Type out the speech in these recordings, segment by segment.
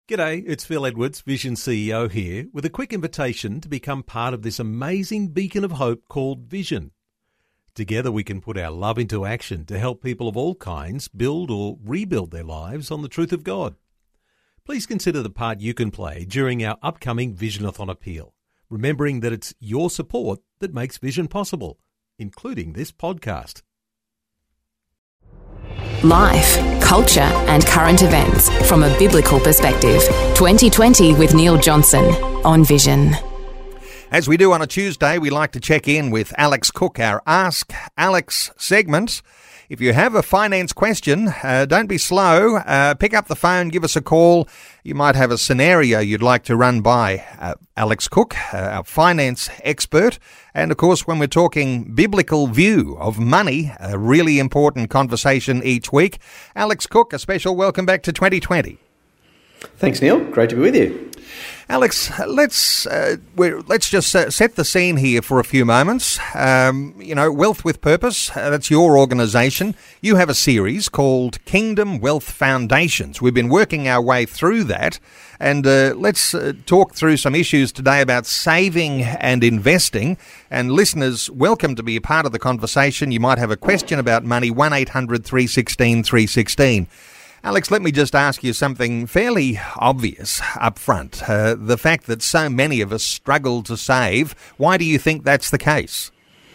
G'day, it's Phil Edwards, Vision CEO here, with a quick invitation to become part of this amazing beacon of hope called Vision. Together we can put our love into action to help people of all kinds build or rebuild their lives on the truth of God. Please consider the part you can play during our upcoming Visionathon appeal, remembering that it's your support that makes Vision possible, including this podcast. Life, culture and current events from a biblical perspective. 2020 with Neil Johnson on Vision. As we do on a Tuesday, we like to check in with Alex Cook, our Ask Alex segment. If you have a finance question, don't be slow. Pick up the phone, give us a call. You might have a scenario you'd like to run by Alex Cook, our finance expert. And of course, when we're talking biblical view of money, a really important conversation each week. Alex Cook, a special welcome back to 2020. Thanks, Neil. Great to be with you. Alex, let's just set the scene here for a few moments. Wealth with Purpose, that's your organisation. You have a series called Kingdom Wealth Foundations. We've been working our way through that, and let's talk through some issues today about saving and investing. And listeners, welcome to be a part of the conversation. You might have a question about money, 1-800-316-316. Alex, let me just ask you something fairly obvious up front. The fact that so many of us struggle to save, why do you think that's the case?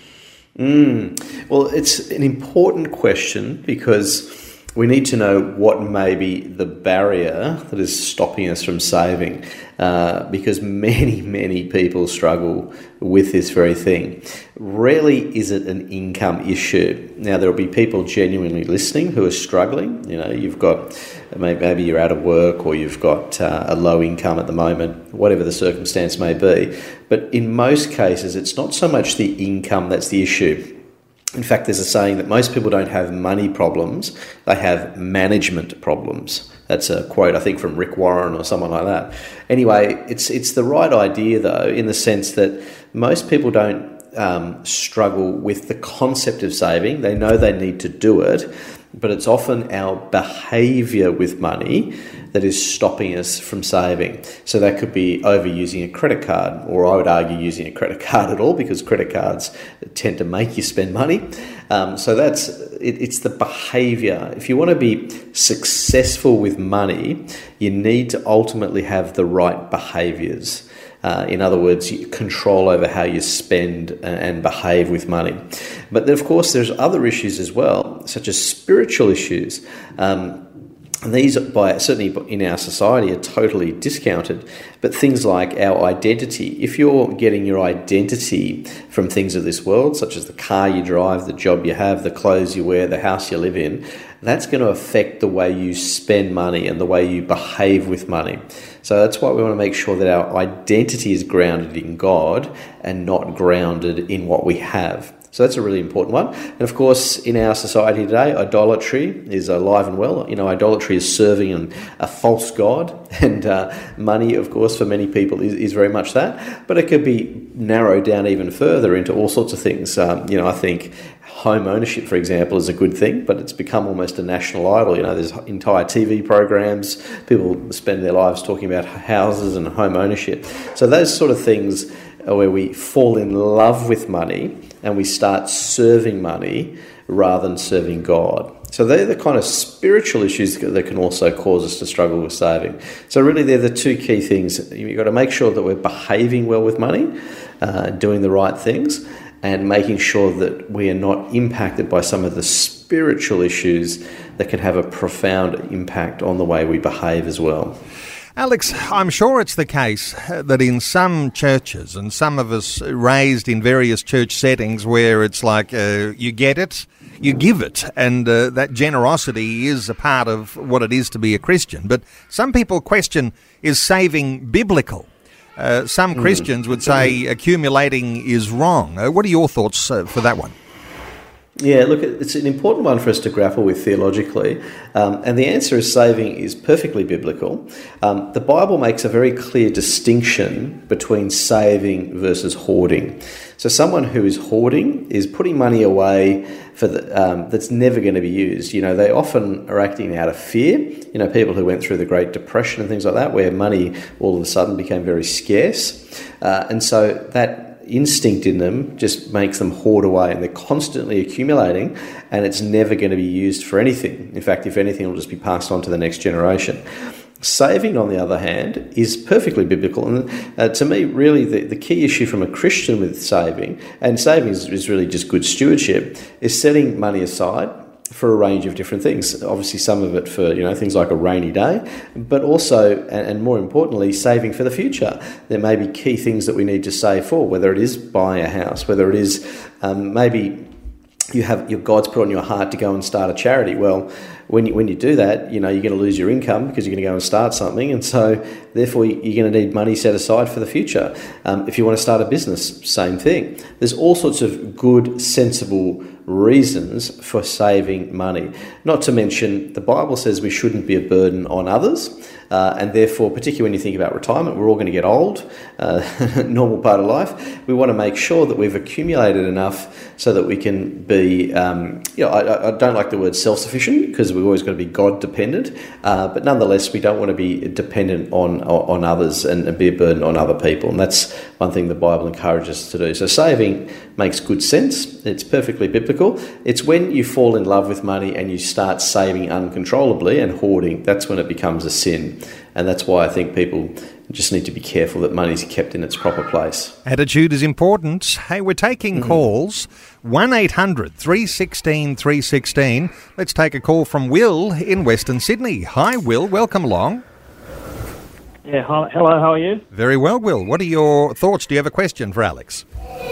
Well, it's an important question because we need to know what may be the barrier that is stopping us from saving, because many people struggle with this very thing. Rarely is it an income issue. Now, there will be people genuinely listening who are struggling. You know, you've got, maybe you're out of work or you've got a low income at the moment, whatever the circumstance may be. But in most cases, it's not so much the income that's the issue. In fact, there's a saying that most people don't have money problems, they have management problems. That's a quote, I think, from Rick Warren or someone like that. Anyway, it's the right idea, though, in the sense that most people don't struggle with the concept of saving. They know they need to do it, but it's often our behaviour with money that is stopping us from saving. So that could be overusing a credit card, or I would argue using a credit card at all, because credit cards tend to make you spend money. So it's the behaviour. If you want to be successful with money, you need to ultimately have the right behaviours. In other words, control over how you spend and behave with money. But then, of course, there's other issues as well, such as spiritual issues. These, certainly in our society, are totally discounted. But things like our identity, if you're getting your identity from things of this world, such as the car you drive, the job you have, the clothes you wear, the house you live in, that's going to affect the way you spend money and the way you behave with money. So that's why we want to make sure that our identity is grounded in God and not grounded in what we have. So that's a really important one. And of course, in our society today, idolatry is alive and well. You know, idolatry is serving a false god, and money, of course, for many people is very much that. But it could be narrowed down even further into all sorts of things. I think home ownership, for example, is a good thing, but it's become almost a national idol. You know, there's entire TV programs. People spend their lives talking about houses and home ownership. So those sort of things are where we fall in love with money and we start serving money rather than serving God. So they're the kind of spiritual issues that can also cause us to struggle with saving. So really they're the two key things. You've got to make sure that we're behaving well with money, doing the right things, and making sure that we are not impacted by some of the spiritual issues that can have a profound impact on the way we behave as well. Alex, I'm sure it's the case that in some churches, and some of us raised in various church settings where it's like you get it, you give it, and that generosity is a part of what it is to be a Christian. But some people question, is saving biblical? Some Christians would say accumulating is wrong. What are your thoughts for that one? Yeah, look, it's an important one for us to grapple with theologically, and the answer is saving is perfectly biblical. The Bible makes a very clear distinction between saving versus hoarding. So someone who is hoarding is putting money away for that's never going to be used. You know, they often are acting out of fear. You know, people who went through the Great Depression and things like that, where money all of a sudden became very scarce, and so that instinct in them just makes them hoard away, and they're constantly accumulating, and it's never going to be used for anything. In fact, if anything, it'll just be passed on to the next generation. Saving, on the other hand, is perfectly biblical, and to me, really, the key issue from a Christian with saving, and saving is really just good stewardship, is setting money aside for a range of different things. Obviously, some of it for things like a rainy day, but also, and more importantly, saving for the future. There may be key things that we need to save for, whether it is buying a house, whether it is maybe you have your God's put on your heart to go and start a charity. Well, when you do that, you're going to lose your income because you're going to go and start something, and so therefore you're going to need money set aside for the future. If you want to start a business, same thing. There's all sorts of good, sensible reasons for saving money. Not to mention, the Bible says we shouldn't be a burden on others, and therefore, particularly when you think about retirement, we're all going to get old, normal part of life. We want to make sure that we've accumulated enough so that we can be, I don't like the word self-sufficient because we've always got to be God-dependent, but nonetheless, we don't want to be dependent on others and be a burden on other people, and that's one thing the Bible encourages us to do. So saving makes good sense. It's perfectly biblical. It's when you fall in love with money and you start saving uncontrollably and hoarding, that's when it becomes a sin. And that's why I think people just need to be careful that money's kept in its proper place. Attitude is important. Hey, we're taking calls. 1-800 316 316. Let's take a call from Will in Western Sydney. Hi, Will. Welcome along. Yeah, hello, how are you? Very well, Will. What are your thoughts? Do you have a question for Alex?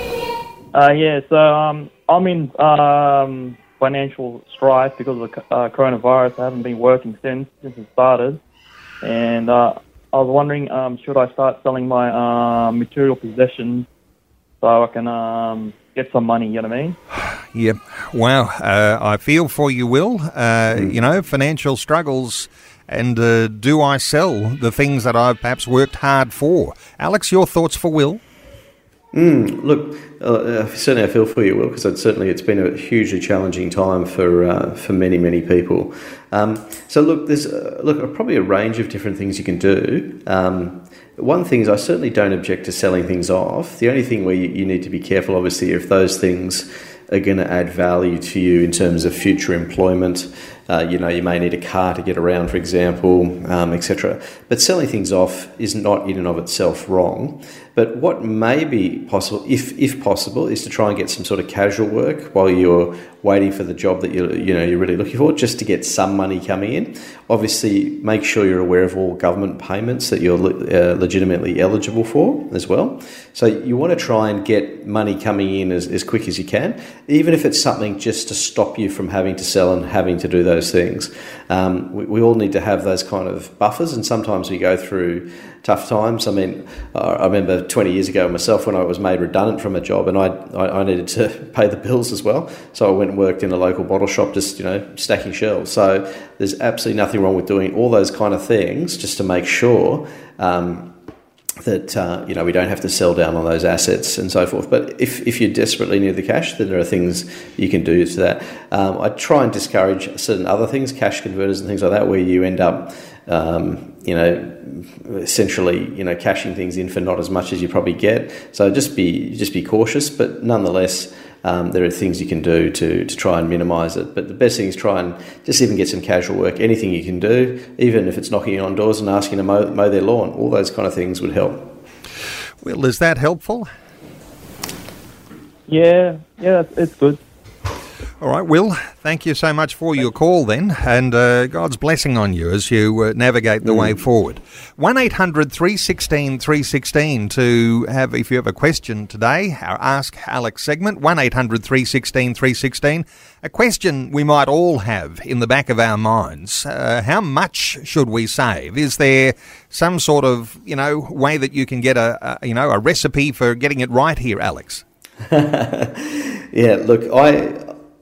I'm in financial strife because of the coronavirus. I haven't been working since it started. And I was wondering, should I start selling my material possessions so I can get some money, you know what I mean? Yeah. Wow. I feel for you, Will. Financial struggles. And do I sell the things that I've perhaps worked hard for? Alex, your thoughts for Will? Look, certainly I feel for you, Will, because it's been a hugely challenging time for many, many people. So look, there's probably a range of different things you can do. One thing is I certainly don't object to selling things off. The only thing where you need to be careful, obviously, if those things are going to add value to you in terms of future employment. You may need a car to get around, for example, etc. But selling things off is not in and of itself wrong. But what may be possible, if possible, is to try and get some sort of casual work while you're waiting for the job that you're really looking for, just to get some money coming in. Obviously, make sure you're aware of all government payments that you're legitimately eligible for as well. So you want to try and get money coming in as quick as you can, even if it's something just to stop you from having to sell and having to do those things. We all need to have those kind of buffers, and sometimes we go through tough times. I mean, I remember 20 years ago myself when I was made redundant from a job, and I needed to pay the bills as well. So I went and worked in a local bottle shop, just stacking shelves. So there's absolutely nothing wrong with doing all those kind of things just to make sure that we don't have to sell down on those assets and so forth. But if you desperately need the cash, then there are things you can do to that. I try and discourage certain other things, cash converters and things like that, where you end up essentially cashing things in for not as much as you probably get. So just be cautious, but nonetheless, there are things you can do to try and minimise it. But the best thing is try and just even get some casual work. Anything you can do, even if it's knocking on doors and asking to mow their lawn, all those kind of things would help. Well, is that helpful? Yeah, it's good. All right, Will, thank you so much for your call then, and God's blessing on you as you navigate the way forward. 1-800 316 316 to have, if you have a question today, our Ask Alex segment, 1-800 316 316. A question we might all have in the back of our minds. How much should we save? Is there some sort of, way that you can get a recipe for getting it right here, Alex? Yeah, look,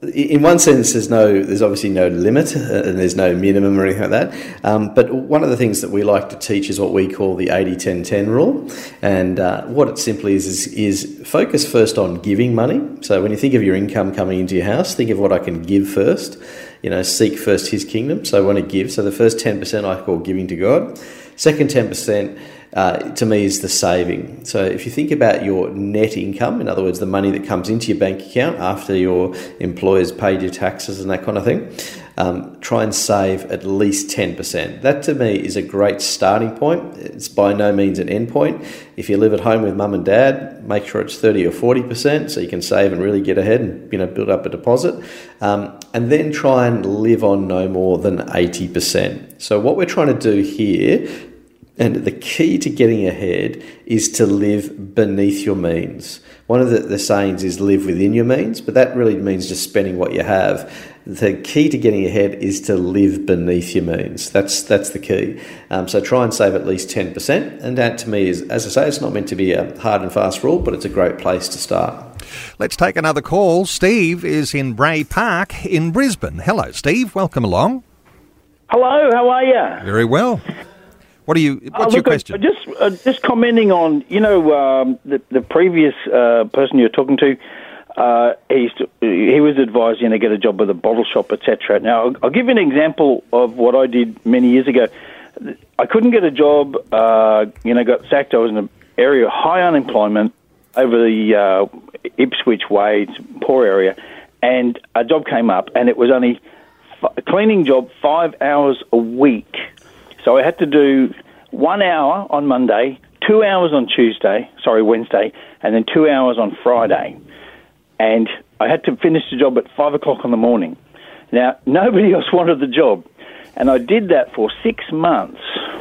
in one sense, there's obviously no limit and there's no minimum or anything like that. But one of the things that we like to teach is what we call the 80-10-10 rule. And what it simply is focus first on giving money. So when you think of your income coming into your house, think of what I can give first. Seek first his kingdom. So I want to give. So the first 10% I call giving to God. Second 10%, to me, is the saving. So if you think about your net income, in other words, the money that comes into your bank account after your employer's paid your taxes and that kind of thing, try and save at least 10%. That to me is a great starting point. It's by no means an end point. If you live at home with mum and dad, make sure it's 30 or 40% so you can save and really get ahead and build up a deposit. And then try and live on no more than 80%. So what we're trying to do here, and the key to getting ahead, is to live beneath your means. One of the sayings is live within your means, but that really means just spending what you have. The key to getting ahead is to live beneath your means. That's the key. So try and save at least 10%. And that to me is, as I say, it's not meant to be a hard and fast rule, but it's a great place to start. Let's take another call. Steve is in Bray Park in Brisbane. Hello, Steve. Welcome along. Hello, how are you? Very well. What's your question? Just commenting on, the previous person you're talking to, he was advised, get a job with a bottle shop, etc. Now, I'll give you an example of what I did many years ago. I couldn't get a job, got sacked. I was in an area of high unemployment over the Ipswich Way, it's a poor area, and a job came up, and it was only a cleaning job 5 hours a week. So I had to do 1 hour on Monday, 2 hours on Wednesday, and then 2 hours on Friday. And I had to finish the job at 5 o'clock in the morning. Now, nobody else wanted the job. And I did that for 6 months.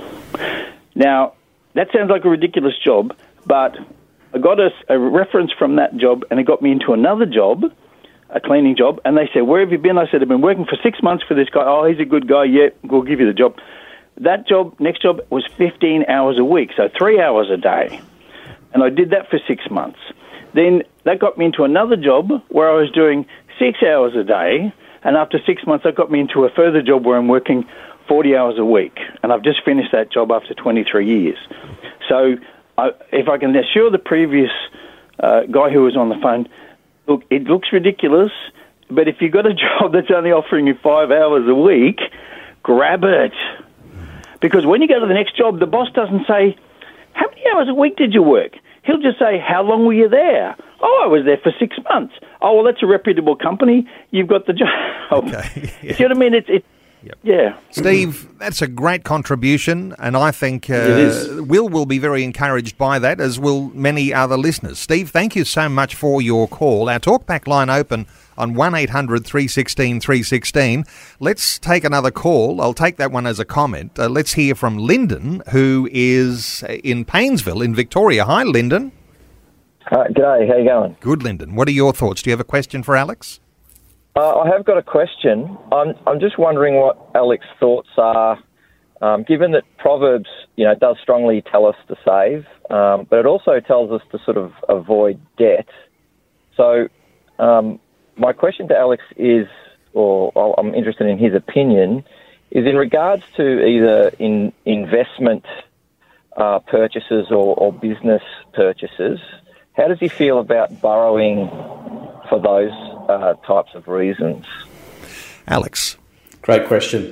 Now, that sounds like a ridiculous job, but I got a reference from that job, and it got me into another job, a cleaning job. And they said, "Where have you been?" I said, "I've been working for 6 months for this guy." "Oh, he's a good guy. Yeah, we'll give you the job." That job, next job, was 15 hours a week, so 3 hours a day. And I did that for 6 months. Then that got me into another job where I was doing 6 hours a day, and after 6 months that got me into a further job where I'm working 40 hours a week. And I've just finished that job after 23 years. So if I can assure the previous guy who was on the phone, look, it looks ridiculous, but if you've got a job that's only offering you 5 hours a week, grab it. Because when you go to the next job, the boss doesn't say, "How many hours a week did you work?" He'll just say, "How long were you there?" "Oh, I was there for 6 months." "Oh, well, that's a reputable company. You've got the job." Okay. Yeah. See what I mean? Yep. Yeah. Steve, that's a great contribution, and I think will be very encouraged by that, as will many other listeners. Steve, thank you so much for your call. Our talkback line open on 1800 316 316. Let's take another call. I'll take that one as a comment. Let's hear from Lyndon, who is in Paynesville in Victoria. Hi, Lyndon. G'day, how you going? Good, Lyndon. What are your thoughts? Do you have a question for Alex? I have got a question. I'm just wondering what Alex's thoughts are, given that Proverbs, does strongly tell us to save, but it also tells us to sort of avoid debt. So my question to Alex is, or I'm interested in his opinion, is in regards to either investment purchases or business purchases. How does he feel about borrowing for those types of reasons? Alex. Great question.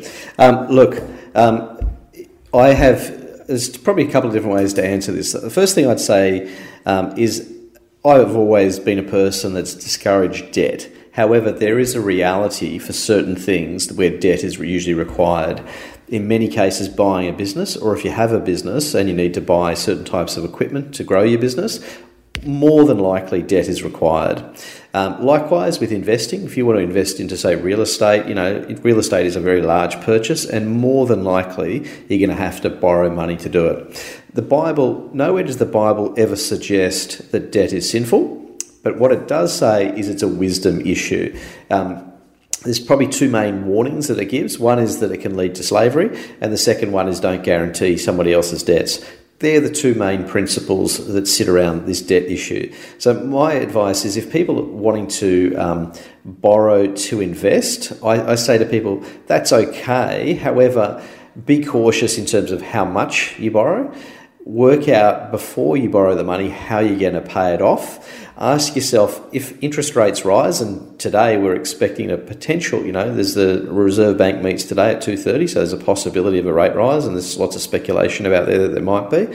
There's probably a couple of different ways to answer this. The first thing I'd say is I've always been a person that's discouraged debt. However, there is a reality for certain things where debt is usually required. In many cases, buying a business, or if you have a business and you need to buy certain types of equipment to grow your business, more than likely debt is required. Likewise with investing, if you want to invest into, say, real estate, real estate is a very large purchase, and more than likely you're going to have to borrow money to do it. Nowhere does the Bible ever suggest that debt is sinful, but what it does say is it's a wisdom issue. There's probably two main warnings that it gives. One is that it can lead to slavery, and the second one is don't guarantee somebody else's debts. they're the two main principles that sit around this debt issue. So my advice is if people are wanting to borrow to invest, I say to people, that's okay. However, be cautious in terms of how much you borrow. Work out before you borrow the money how you're going to pay it off. Ask yourself, if interest rates rise, and today we're expecting a potential, there's the Reserve Bank meets today at 2:30, so there's a possibility of a rate rise, and there's lots of speculation about there that there might be.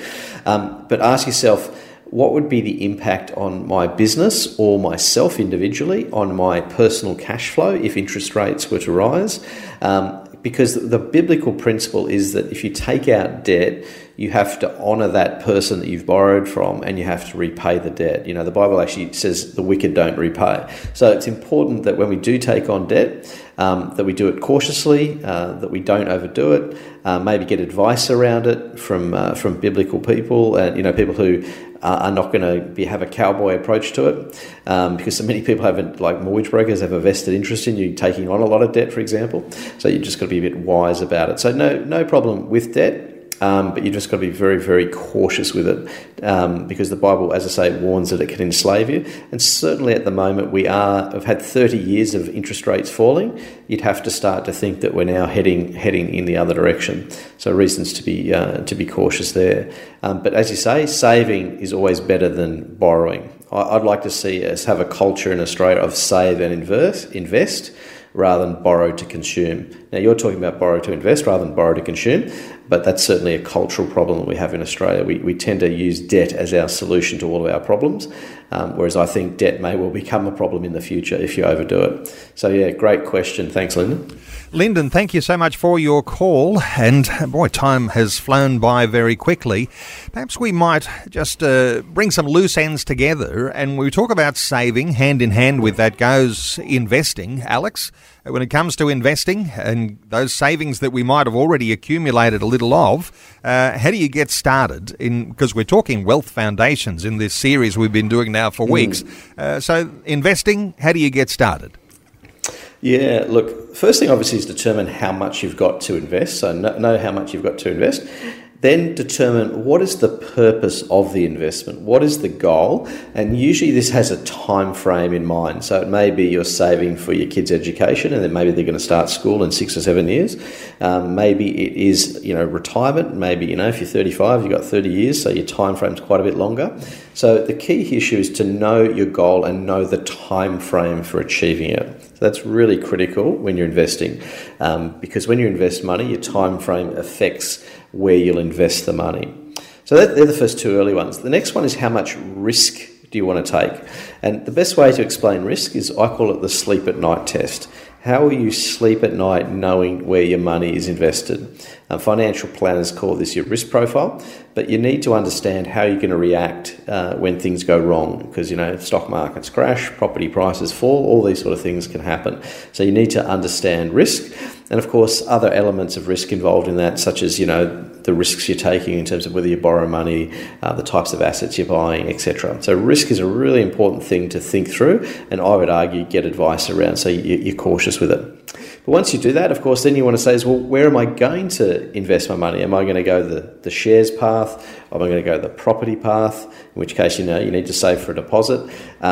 But ask yourself, what would be the impact on my business or myself individually on my personal cash flow if interest rates were to rise? Because the biblical principle is that if you take out debt, you have to honour that person that you've borrowed from, and you have to repay the debt. The Bible actually says the wicked don't repay. So it's important that when we do take on debt, that we do it cautiously, that we don't overdo it, maybe get advice around it from biblical people, people who are not going to have a cowboy approach to it, because so many people like mortgage brokers have a vested interest in you taking on a lot of debt, for example. So you just got to be a bit wise about it. So no problem with debt. But you just got to be very, very cautious with it, because the Bible, as I say, warns that it can enslave you. And certainly at the moment have had 30 years of interest rates falling. You'd have to start to think that we're now heading in the other direction. So reasons to be cautious there. But as you say, saving is always better than borrowing. I'd like to see us have a culture in Australia of save and invest rather than borrow to consume. Now, you're talking about borrow to invest rather than borrow to consume, but that's certainly a cultural problem that we have in Australia. We tend to use debt as our solution to all of our problems, whereas I think debt may well become a problem in the future if you overdo it. So, yeah, great question. Thanks, Lyndon. Lyndon, thank you so much for your call. And, boy, time has flown by very quickly. Perhaps we might just bring some loose ends together, and we talk about saving. Hand in hand with that goes investing. Alex, when it comes to investing and those savings that we might have already accumulated a little of, how do you get started? Because we're talking wealth foundations in this series we've been doing now for weeks. So investing, how do you get started? Yeah, look, first thing obviously is determine how much you've got to invest. So know how much you've got to invest. Then determine what is the purpose of the investment, what is the goal, and usually this has a time frame in mind. So it may be you're saving for your kids' education, and then maybe they're going to start school in 6 or 7 years. Maybe it is retirement. Maybe if you're 35, you've got 30 years, so your time frame's quite a bit longer. So the key issue is to know your goal and know the time frame for achieving it. So that's really critical when you're investing, because when you invest money, your time frame affects where you'll invest the money. So they're the first two early ones. The next one is how much risk do you want to take? And the best way to explain risk is I call it the sleep at night test. How will you sleep at night knowing where your money is invested? Financial planners call this your risk profile, but you need to understand how you're going to react when things go wrong, because stock markets crash, property prices fall, all these sort of things can happen. So you need to understand risk, and of course other elements of risk involved in that, such as the risks you're taking in terms of whether you borrow money, the types of assets you're buying, etc. So risk is a really important thing to think through, and I would argue get advice around so you're cautious with it. But once you do that, of course, then you want to say, well, where am I going to invest my money? Am I going to go the shares path? Am I going to go the property path? In which case, you need to save for a deposit.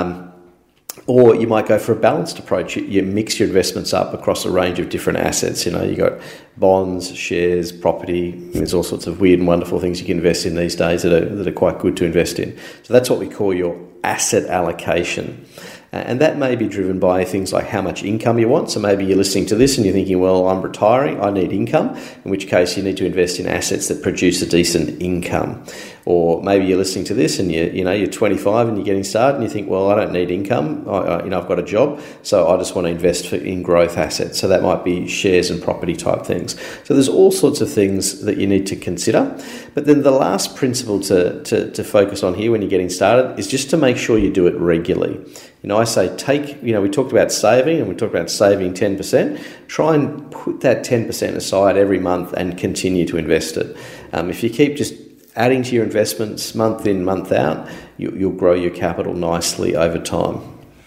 Or you might go for a balanced approach. You mix your investments up across a range of different assets. You've got bonds, shares, property. There's all sorts of weird and wonderful things you can invest in these days that are quite good to invest in. So that's what we call your asset allocation. And that may be driven by things like how much income you want. So maybe you're listening to this and you're thinking, well, I'm retiring, I need income, in which case you need to invest in assets that produce a decent income. Or maybe you're listening to this and you're 25 and you're getting started and you think, well, I don't need income, I've got a job, so I just want to invest in growth assets. So that might be shares and property type things. So there's all sorts of things that you need to consider. But then the last principle to focus on here when you're getting started is just to make sure you do it regularly. I say we talked about saving and we talked about saving 10%. Try and put that 10% aside every month and continue to invest it. If you keep just adding to your investments month in, month out, you'll grow your capital nicely over time.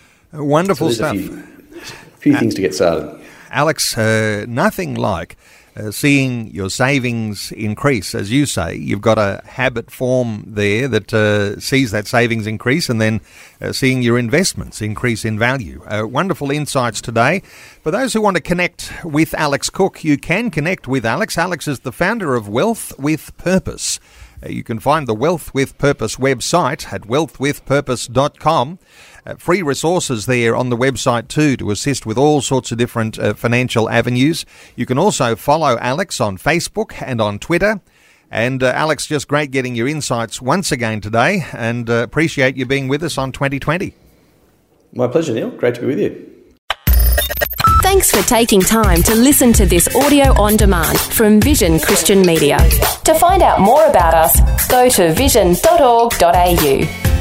Wonderful stuff. A few things to get started. Alex, nothing like seeing your savings increase. As you say, you've got a habit form there that sees that savings increase, and then seeing your investments increase in value. Wonderful insights today. For those who want to connect with Alex Cook, you can connect with Alex. Alex is the founder of Wealth with Purpose. You can find the Wealth with Purpose website at wealthwithpurpose.com. Free resources there on the website too to assist with all sorts of different financial avenues. You can also follow Alex on Facebook and on Twitter. And Alex, just great getting your insights once again today, and appreciate you being with us on 2020. My pleasure, Neil. Great to be with you. Thanks for taking time to listen to this audio on demand from Vision Christian Media. To find out more about us, go to vision.org.au.